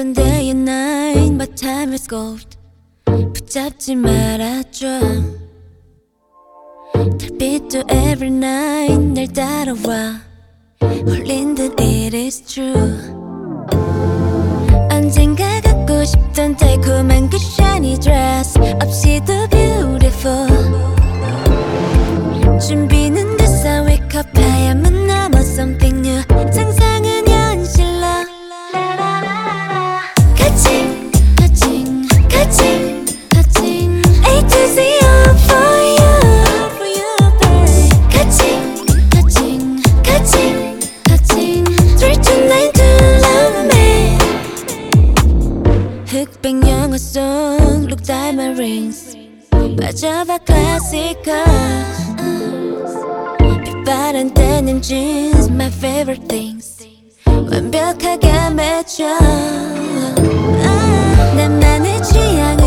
싶던 day and night, my time is gold. 붙잡지 말아줘. 달빛도 every night 날 따라와. 홀린 듯 it is true. 언젠가 갖고 싶던 달콤한 그 shiny dress 없이도 beautiful. 준비는 됐어 wake up 하얀문 넘어 something new. 상상은 현실로 같이 A to Z all for you babe. 같이 3 to 9 to love me. 흑백 영화 속 look diamond rings 빠져봐 classical. 빛바랜 denim jeans my favorite things 완벽하게 맺혀. 나만의 취향